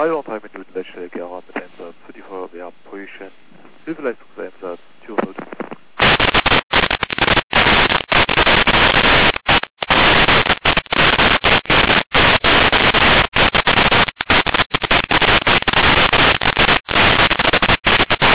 Feuerwehr 3 Minuten Leitstelle Gera mit Einsatz für die Feuerwehr Brüchen. Hilfeleistung